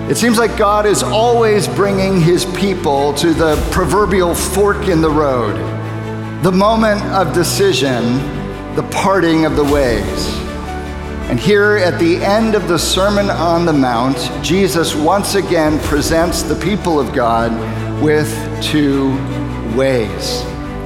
It seems like God is always bringing his people to the proverbial fork in the road, the moment of decision, the parting of the ways. And here at the end of the Sermon on the Mount, Jesus once again presents the people of God with two ways.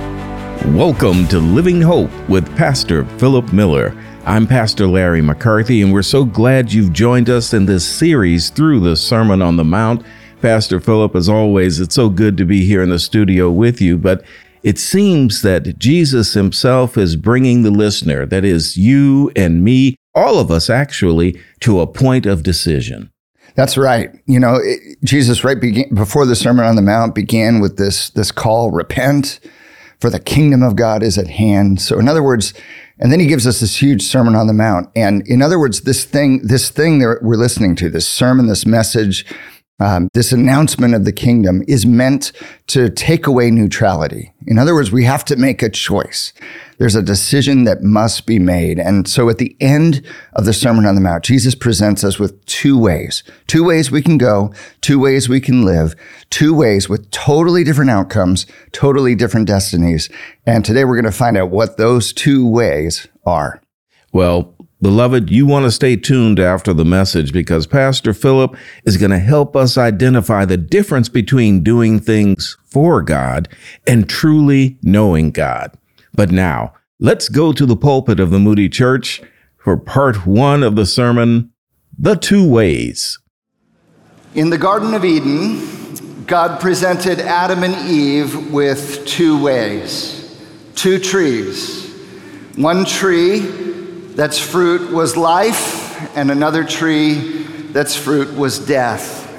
Welcome to Living Hope with Pastor Philip Miller. I'm Pastor Larry McCarthy, and we're so glad you've joined us in this series through the Sermon on the Mount. Pastor Philip, as always, it's so good to be here in the studio with you, but it seems that Jesus himself is bringing the listener, that is you and me, all of us actually, to a point of decision. That's right. Jesus before the Sermon on the Mount began with this call, repent, for the kingdom of God is at hand. So in other words, and then he gives us this huge Sermon on the Mount. And in other words, this thing that we're listening to, this sermon, this message, this announcement of the kingdom is meant to take away neutrality. In other words, we have to make a choice. There's a decision that must be made. And so at the end of the Sermon on the Mount, Jesus presents us with two ways we can go, two ways we can live, two ways with totally different outcomes, totally different destinies. And today we're going to find out what those two ways are. Well, beloved, you want to stay tuned after the message because Pastor Philip is going to help us identify the difference between doing things for God and truly knowing God. But now, let's go to the pulpit of the Moody Church for part one of the sermon, The Two Ways. In the Garden of Eden, God presented Adam and Eve with two ways, two trees. One tree that's fruit was life, and another tree that's fruit was death.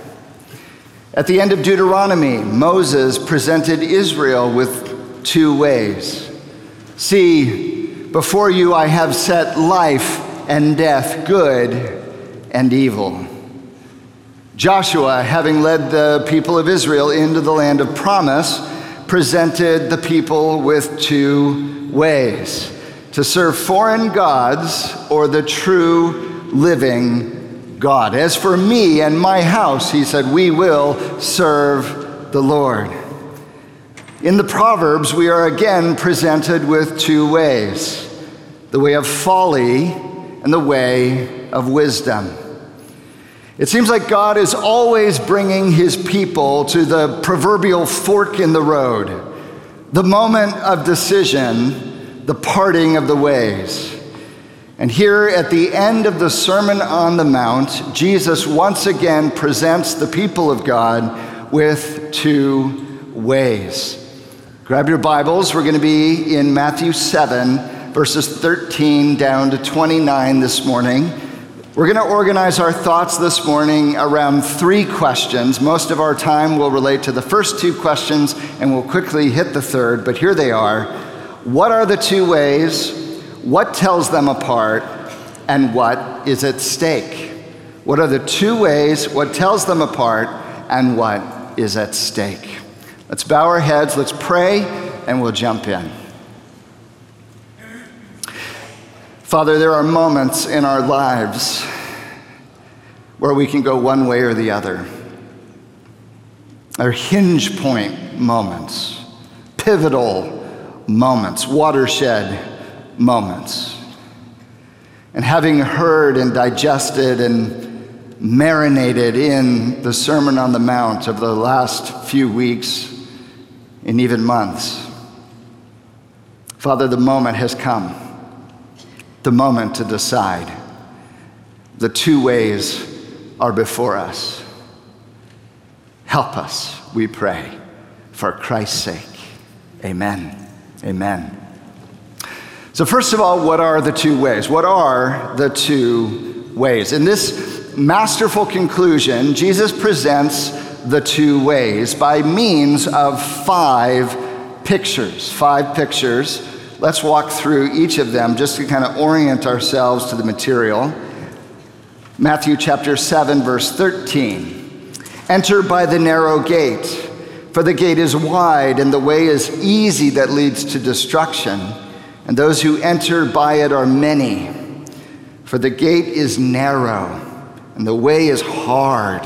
At the end of Deuteronomy, Moses presented Israel with two ways. See, before you I have set life and death, good and evil. Joshua, having led the people of Israel into the land of promise, presented the people with two ways: to serve foreign gods or the true living God. As for me and my house, he said, we will serve the Lord. In the Proverbs, we are again presented with two ways: the way of folly and the way of wisdom. It seems like God is always bringing his people to the proverbial fork in the road, the moment of decision, the parting of the ways. And here at the end of the Sermon on the Mount, Jesus once again presents the people of God with two ways. Grab your Bibles. We're going to be in Matthew 7, verses 13 down to 29 this morning. We're going to organize our thoughts this morning around three questions. Most of our time will relate to the first two questions, and we'll quickly hit the third, but here they are. What are the two ways? What tells them apart? And what is at stake? What are the two ways? What tells them apart? And what is at stake? Let's bow our heads, let's pray, and we'll jump in. Father, there are moments in our lives where we can go one way or the other. They're hinge point moments, pivotal moments, watershed moments. And having heard and digested and marinated in the Sermon on the Mount of the last few weeks and even months, Father, the moment has come, the moment to decide. The two ways are before us. Help us, we pray, for Christ's sake. Amen. Amen. So first of all, what are the two ways? What are the two ways? In this masterful conclusion, Jesus presents the two ways by means of five pictures. Let's walk through each of them just to kind of orient ourselves to the material. Matthew chapter 7, verse 13. Enter by the narrow gate, for the gate is wide and the way is easy that leads to destruction, and those who enter by it are many. For the gate is narrow and the way is hard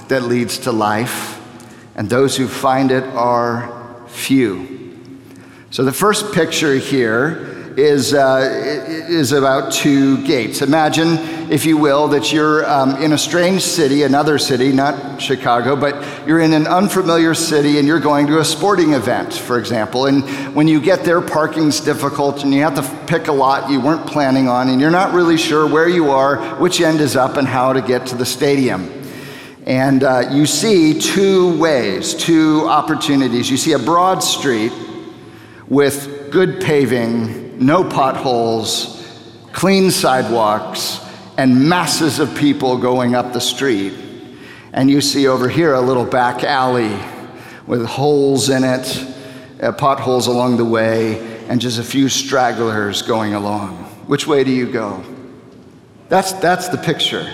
that leads to life, and those who find it are few. So the first picture here is about two gates. Imagine, if you will, that you're in a strange city, another city, not Chicago, but you're in an unfamiliar city and you're going to a sporting event, for example. And when you get there, parking's difficult and you have to pick a lot you weren't planning on, and you're not really sure where you are, which end is up, and how to get to the stadium. And you see two ways, two opportunities. You see a broad street with good paving, no potholes, clean sidewalks, and masses of people going up the street. And you see over here a little back alley with holes in it, potholes along the way, and just a few stragglers going along. Which way do you go? That's the picture.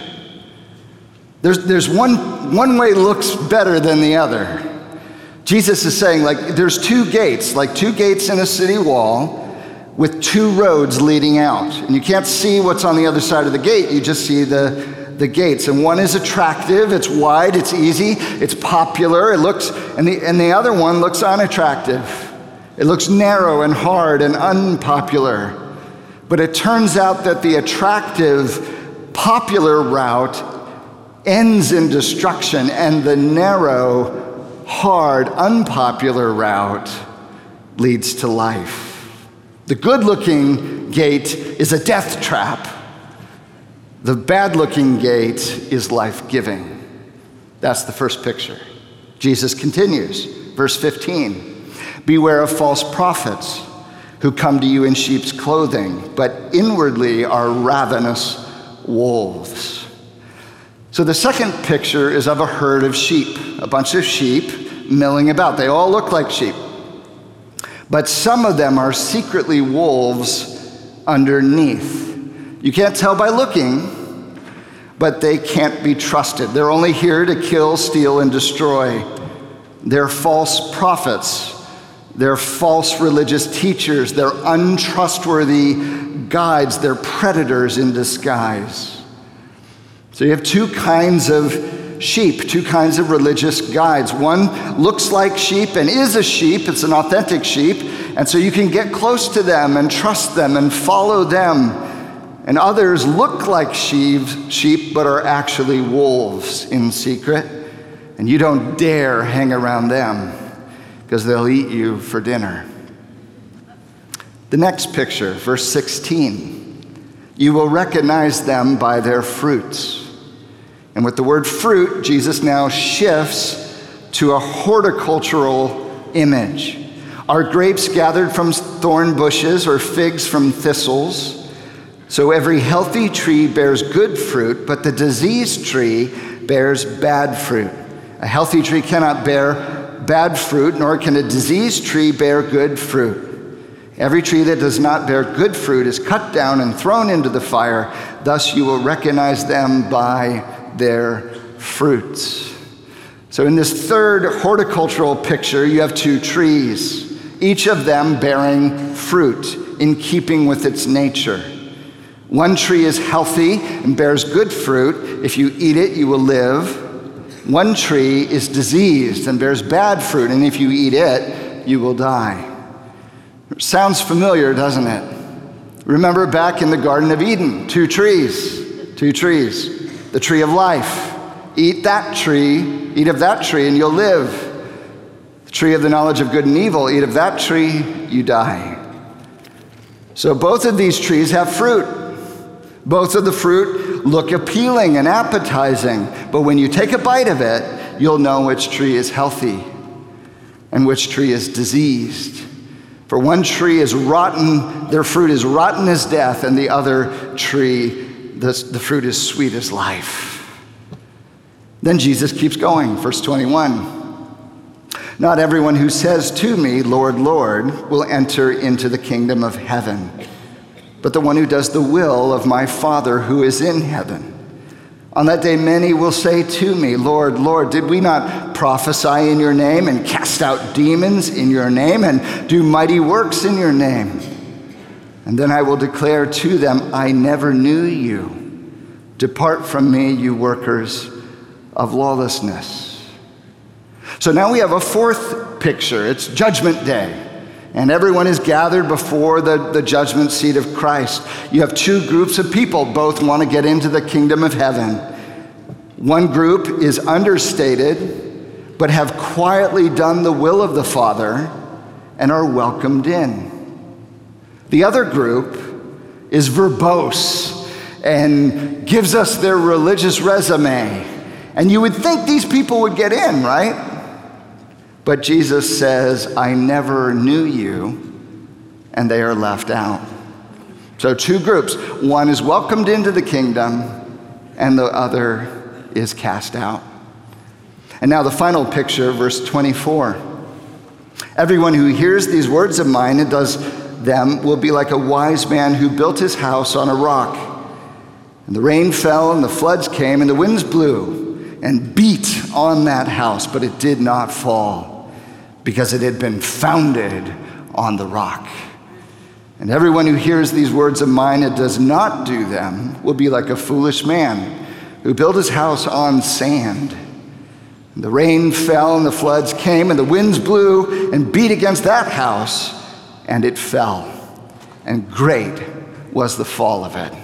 There's one way looks better than the other. Jesus is saying, like, there's two gates, like two gates in a city wall with two roads leading out. And you can't see what's on the other side of the gate, you just see the gates. And one is attractive, it's wide, it's easy, it's popular, and the other one looks unattractive. It looks narrow and hard and unpopular. But it turns out that the attractive, popular route ends in destruction, and the narrow, hard, unpopular route leads to life. The good-looking gate is a death trap. The bad-looking gate is life-giving. That's the first picture. Jesus continues, verse 15. Beware of false prophets who come to you in sheep's clothing, but inwardly are ravenous wolves. So the second picture is of a herd of sheep, a bunch of sheep milling about. They all look like sheep. But some of them are secretly wolves underneath. You can't tell by looking, but they can't be trusted. They're only here to kill, steal, and destroy. They're false prophets. They're false religious teachers. They're untrustworthy guides. They're predators in disguise. So you have two kinds of sheep, two kinds of religious guides. One looks like sheep and is a sheep. It's an authentic sheep. And so you can get close to them and trust them and follow them. And others look like sheep, but are actually wolves in secret. And you don't dare hang around them because they'll eat you for dinner. The next picture, verse 16. You will recognize them by their fruits. And with the word fruit, Jesus now shifts to a horticultural image. Are grapes gathered from thorn bushes or figs from thistles? So every healthy tree bears good fruit, but the diseased tree bears bad fruit. A healthy tree cannot bear bad fruit, nor can a diseased tree bear good fruit. Every tree that does not bear good fruit is cut down and thrown into the fire. Thus you will recognize them by their fruits. So in this third horticultural picture, you have two trees, each of them bearing fruit in keeping with its nature. One tree is healthy and bears good fruit. If you eat it, you will live. One tree is diseased and bears bad fruit, and if you eat it, you will die. Sounds familiar, doesn't it? Remember back in the Garden of Eden, two trees. The tree of life. Eat that tree, eat of that tree, and you'll live. The tree of the knowledge of good and evil, eat of that tree, you die. So both of these trees have fruit. Both of the fruit look appealing and appetizing, but when you take a bite of it, you'll know which tree is healthy and which tree is diseased. For one tree is rotten, their fruit is rotten as death, and the other tree, the fruit is sweet as life. Then Jesus keeps going, verse 21. Not everyone who says to me, Lord, Lord, will enter into the kingdom of heaven, but the one who does the will of my Father who is in heaven. On that day, many will say to me, Lord, Lord, did we not prophesy in your name and cast out demons in your name and do mighty works in your name? And then I will declare to them, I never knew you. Depart from me, you workers of lawlessness. So now we have a fourth picture. It's Judgment Day. And everyone is gathered before the judgment seat of Christ. You have two groups of people. Both want to get into the kingdom of heaven. One group is understated, but have quietly done the will of the Father and are welcomed in. The other group is verbose and gives us their religious resume. And you would think these people would get in, right? But Jesus says, I never knew you, and they are left out. So two groups. One is welcomed into the kingdom, and the other is cast out. And now the final picture, verse 24. Everyone who hears these words of mine and does them will be like a wise man who built his house on a rock. And the rain fell, and the floods came, and the winds blew and beat on that house, but it did not fall, because it had been founded on the rock. And everyone who hears these words of mine and does not do them will be like a foolish man who built his house on sand. And the rain fell, and the floods came, and the winds blew and beat against that house, and it fell. And great was the fall of it.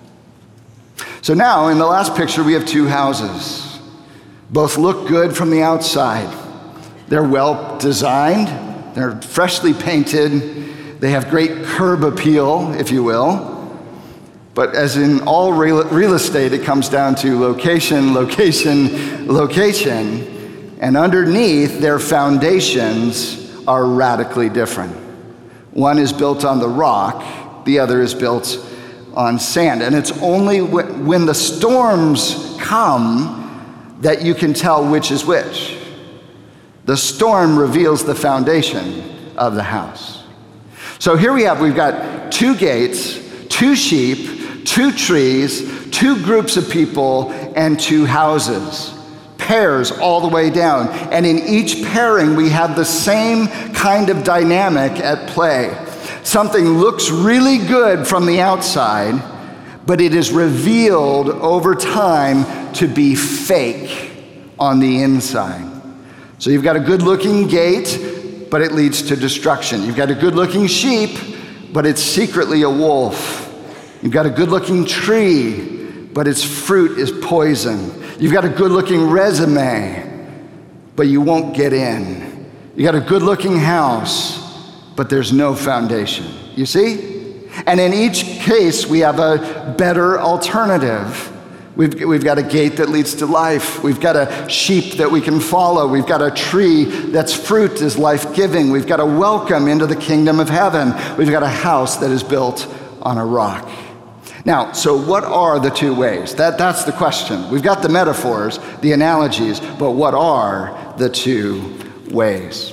So now, in the last picture, we have two houses. Both look good from the outside. They're well designed, they're freshly painted, they have great curb appeal, if you will. But as in all real estate, it comes down to location, location, location. And underneath, their foundations are radically different. One is built on the rock, the other is built on sand. And it's only when the storms come that you can tell which is which. The storm reveals the foundation of the house. So here we've got two gates, two sheep, two trees, two groups of people, and two houses. Pairs all the way down. And in each pairing, we have the same kind of dynamic at play. Something looks really good from the outside, but it is revealed over time to be fake on the inside. So you've got a good-looking gate, but it leads to destruction. You've got a good-looking sheep, but it's secretly a wolf. You've got a good-looking tree, but its fruit is poison. You've got a good-looking resume, but you won't get in. You got a good-looking house, but there's no foundation. You see? And in each case, we have a better alternative. We've got a gate that leads to life. We've got a sheep that we can follow. We've got a tree that's fruit is life-giving. We've got a welcome into the kingdom of heaven. We've got a house that is built on a rock. Now, so what are the two ways? That's the question. We've got the metaphors, the analogies, but what are the two ways?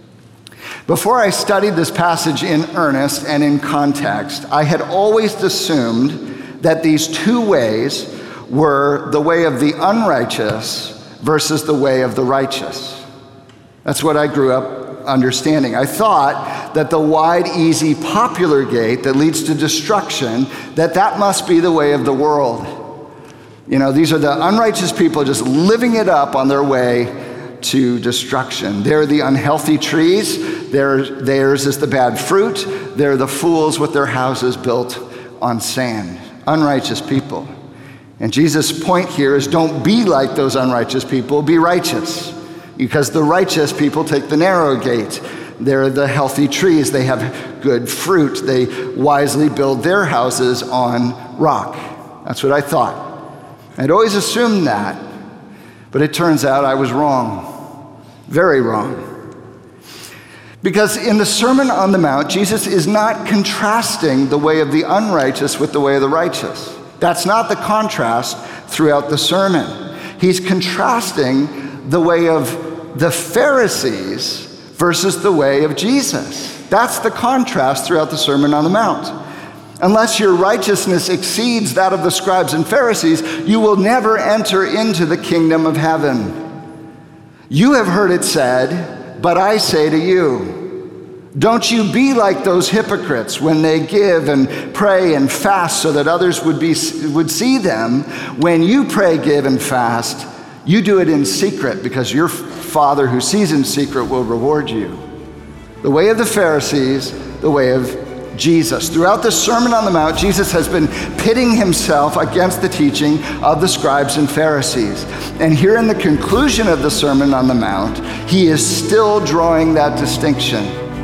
Before I studied this passage in earnest and in context, I had always assumed that these two ways were the way of the unrighteous versus the way of the righteous. That's what I grew up understanding. I thought that the wide, easy, popular gate that leads to destruction, that must be the way of the world. You know, these are the unrighteous people just living it up on their way to destruction. They're the unhealthy trees. Theirs is the bad fruit. They're the fools with their houses built on sand. Unrighteous people. And Jesus' point here is don't be like those unrighteous people, be righteous. Because the righteous people take the narrow gate. They're the healthy trees. They have good fruit. They wisely build their houses on rock. That's what I thought. I'd always assumed that. But it turns out I was wrong. Very wrong. Because in the Sermon on the Mount, Jesus is not contrasting the way of the unrighteous with the way of the righteous. That's not the contrast throughout the sermon. He's contrasting the way of the Pharisees versus the way of Jesus. That's the contrast throughout the Sermon on the Mount. Unless your righteousness exceeds that of the scribes and Pharisees, you will never enter into the kingdom of heaven. You have heard it said, but I say to you, don't you be like those hypocrites when they give and pray and fast so that others would see them. When you pray, give, and fast, You do it in secret because your Father who sees in secret will reward you. The way of the Pharisees, the way of Jesus. Throughout the Sermon on the Mount, Jesus has been pitting himself against the teaching of the scribes and Pharisees. And here in the conclusion of the Sermon on the Mount, he is still drawing that distinction.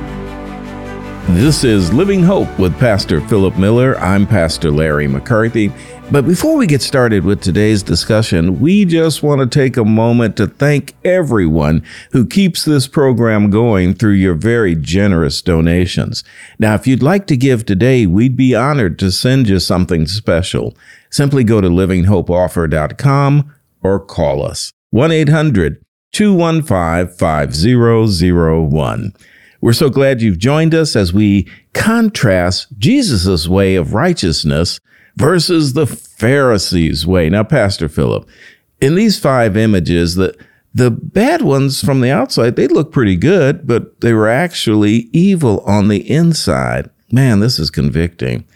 This is Living Hope with Pastor Philip Miller. I'm Pastor Larry McCarthy. But before we get started with today's discussion, we just want to take a moment to thank everyone who keeps this program going through your very generous donations. Now, if you'd like to give today, we'd be honored to send you something special. Simply go to livinghopeoffer.com or call us 1-800-215-5001. We're so glad you've joined us as we contrast Jesus' way of righteousness versus the Pharisees' way. Now, Pastor Philip, in these 5 images, the bad ones from the outside, they look pretty good, but they were actually evil on the inside. Man, this is convicting.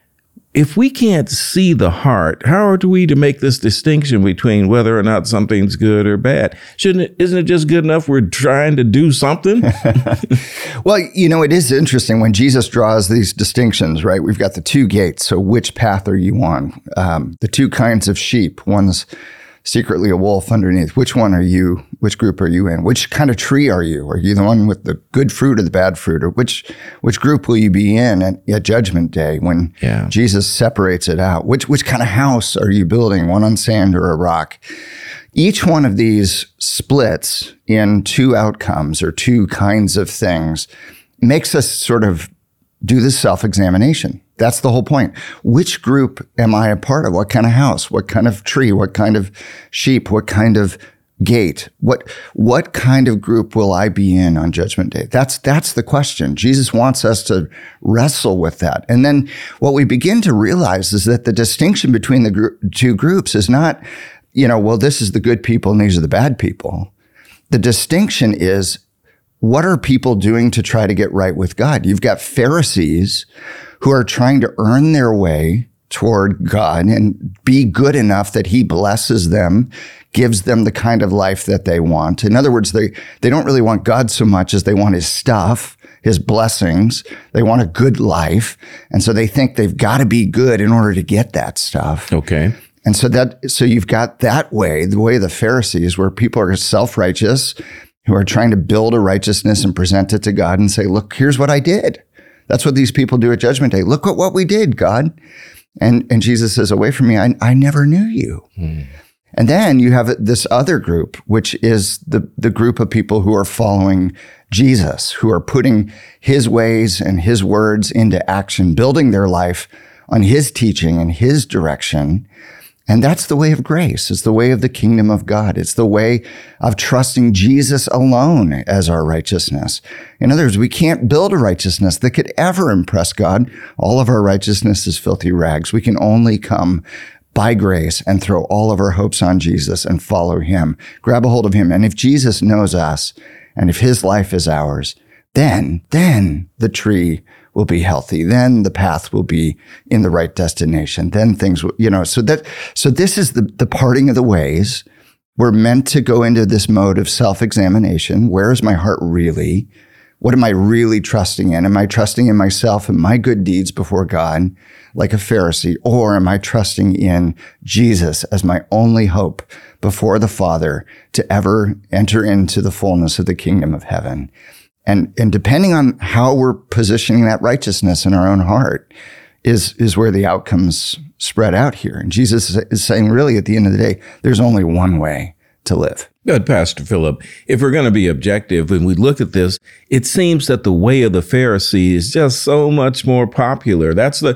If we can't see the heart, how are we to make this distinction between whether or not something's good or bad? Isn't it just good enough we're trying to do something? Well, it is interesting when Jesus draws these distinctions, right? We've got the 2 gates. So which path are you on? The 2 kinds of sheep. One's secretly a wolf underneath. Which one are you? Which group are you in? Which kind of tree are you? Are you the one with the good fruit or the bad fruit? Or which group will you be in at Judgment Day when Jesus separates it out? Which kind of house are you building? One on sand or a rock? Each one of these splits in 2 outcomes or 2 kinds of things makes us sort of do this self-examination. That's the whole point. Which group am I a part of? What kind of house? What kind of tree? What kind of sheep? What kind of gate? What kind of group will I be in on Judgment Day? That's the question. Jesus wants us to wrestle with that. And then what we begin to realize is that the distinction between the 2 groups is not, this is the good people and these are the bad people. The distinction is, what are people doing to try to get right with God? You've got Pharisees who are trying to earn their way toward God and be good enough that he blesses them, gives them the kind of life that they want. In other words, they don't really want God so much as they want his stuff, his blessings. They want a good life. And so they think they've got to be good in order to get that stuff. Okay. And so you've got that way, the way of the Pharisees, where people are self-righteous, who are trying to build a righteousness and present it to God and say, look, here's what I did. That's what these people do at Judgment Day. Look at what we did, God. And Jesus says, away from me, I never knew you. And then you have this other group, which is the group of people who are following Jesus, who are putting his ways and his words into action, building their life on his teaching and his direction. And that's the way of grace. It's the way of the kingdom of God. It's the way of trusting Jesus alone as our righteousness. In other words, we can't build a righteousness that could ever impress God. All of our righteousness is filthy rags. We can only come by grace and throw all of our hopes on Jesus and follow him, grab a hold of him. And if Jesus knows us and if his life is ours, then the tree will be healthy. Then the path will be in the right destination. Then things will, so this is the parting of the ways. We're meant to go into this mode of self-examination. Where is my heart really? What am I really trusting in? Am I trusting in myself and my good deeds before God, like a Pharisee? Or am I trusting in Jesus as my only hope before the Father to ever enter into the fullness of the kingdom of heaven? And depending on how we're positioning that righteousness in our own heart is where the outcomes spread out here. And Jesus is saying, really, at the end of the day, there's only one way to live. Good, Pastor Philip. If we're going to be objective, when we look at this, it seems that the way of the Pharisee is just so much more popular.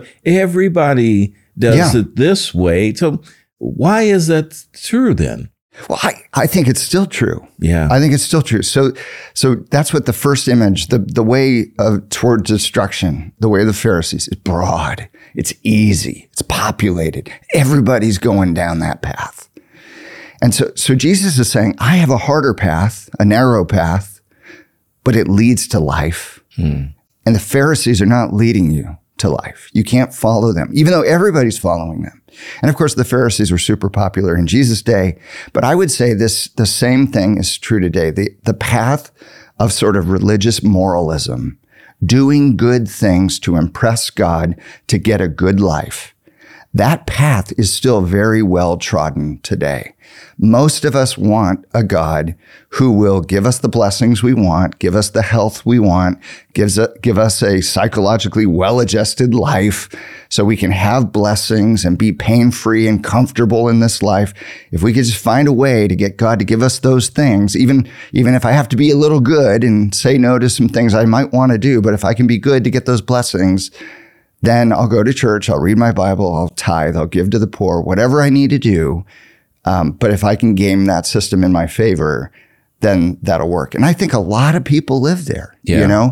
Everybody does it this way. So why is that true then? Well, I think it's still true. Yeah. I think it's still true. So that's what the first image, the way toward destruction, the way of the Pharisees is broad. It's easy. It's populated. Everybody's going down that path. And so Jesus is saying, I have a harder path, a narrow path, but it leads to life. And the Pharisees are not leading you to life. You can't follow them, even though everybody's following them. And of course, the Pharisees were super popular in Jesus' day. But I would say the same thing is true today. The path of sort of religious moralism, doing good things to impress God, to get a good life, that path is still very well trodden today. Most of us want a God who will give us the blessings we want, give us the health we want, give us a psychologically well-adjusted life so we can have blessings and be pain-free and comfortable in this life. If we could just find a way to get God to give us those things, even if I have to be a little good and say no to some things I might want to do, but if I can be good to get those blessings, then I'll go to church, I'll read my Bible, I'll tithe, I'll give to the poor, whatever I need to do. But if I can game that system in my favor, then that'll work. And I think a lot of people live there, you know?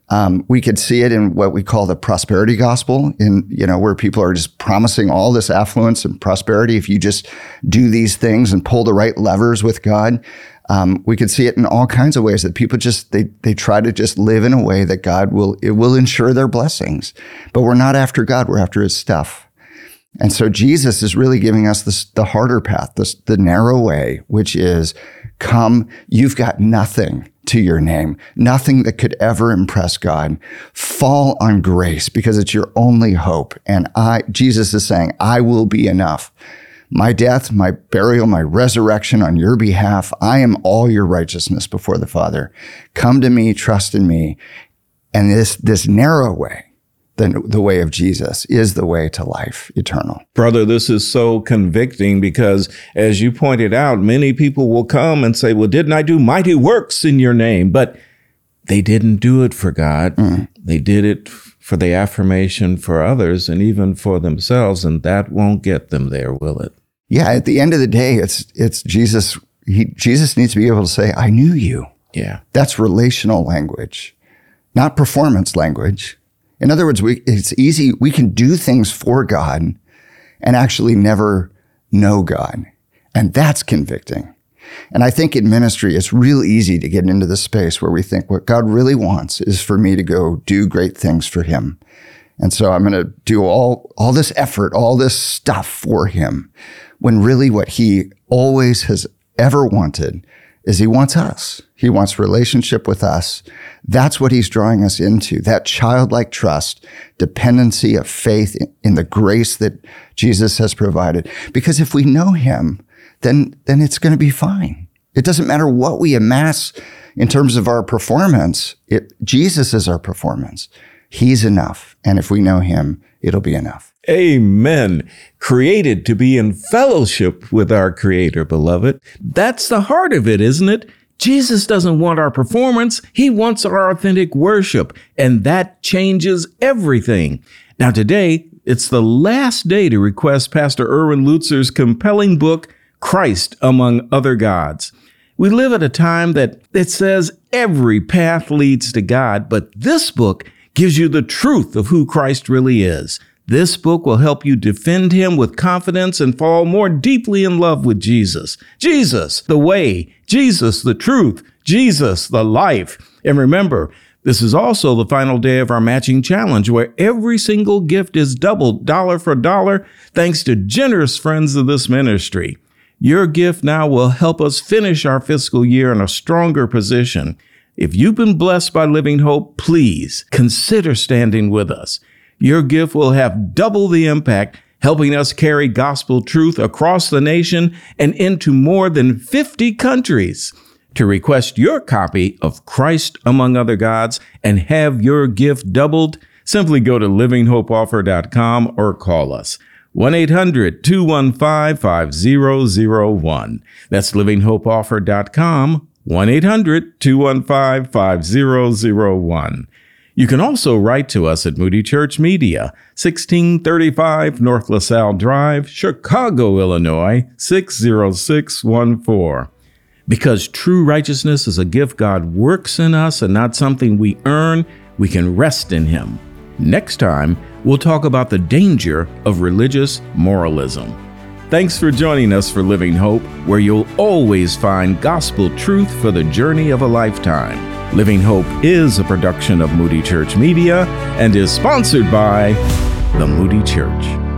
We could see it in what we call the prosperity gospel, where people are just promising all this affluence and prosperity if you just do these things and pull the right levers with God. We could see it in all kinds of ways that people just, they try to just live in a way that God will ensure their blessings. But we're not after God, we're after his stuff. And so Jesus is really giving us the harder path, the narrow way, which is, come, you've got nothing to your name, nothing that could ever impress God. Fall on grace because it's your only hope. And Jesus is saying, I will be enough. My death, my burial, my resurrection on your behalf, I am all your righteousness before the Father. Come to me, trust in me. And this narrow way, the way of Jesus, is the way to life eternal. Brother, this is so convicting because, as you pointed out, many people will come and say, well, didn't I do mighty works in your name? But they didn't do it for God. They did it for the affirmation for others and even for themselves, and that won't get them there, will it? Yeah, at the end of the day, it's Jesus. Jesus needs to be able to say, I knew you. Yeah. That's relational language, not performance language. In other words, it's easy. We can do things for God and actually never know God. And that's convicting. And I think in ministry, it's real easy to get into the space where we think what God really wants is for me to go do great things for him. And so I'm going to do all this effort, all this stuff for him, when really what he always has ever wanted is he wants us. He wants relationship with us. That's what he's drawing us into, that childlike trust, dependency of faith in the grace that Jesus has provided. Because if we know him, then it's going to be fine. It doesn't matter what we amass in terms of our performance. Jesus is our performance. He's enough. And if we know him, it'll be enough. Amen. Created to be in fellowship with our Creator, beloved. That's the heart of it, isn't it? Jesus doesn't want our performance. He wants our authentic worship, and that changes everything. Now, today, it's the last day to request Pastor Erwin Lutzer's compelling book, Christ Among Other Gods. We live at a time that says every path leads to God, but this book gives you the truth of who Christ really is. This book will help you defend him with confidence and fall more deeply in love with Jesus. Jesus, the way. Jesus, the truth. Jesus, the life. And remember, this is also the final day of our matching challenge, where every single gift is doubled dollar for dollar, thanks to generous friends of this ministry. Your gift now will help us finish our fiscal year in a stronger position. If you've been blessed by Living Hope, please consider standing with us. Your gift will have double the impact, helping us carry gospel truth across the nation and into more than 50 countries. To request your copy of Christ Among Other Gods and have your gift doubled, simply go to livinghopeoffer.com or call us. 1-800-215-5001. That's livinghopeoffer.com, 1-800-215-5001. You can also write to us at Moody Church Media, 1635 North LaSalle Drive, Chicago, Illinois, 60614. Because true righteousness is a gift God works in us and not something we earn, we can rest in him. Next time, we'll talk about the danger of religious moralism. Thanks for joining us for Living Hope, where you'll always find gospel truth for the journey of a lifetime. Living Hope is a production of Moody Church Media and is sponsored by the Moody Church.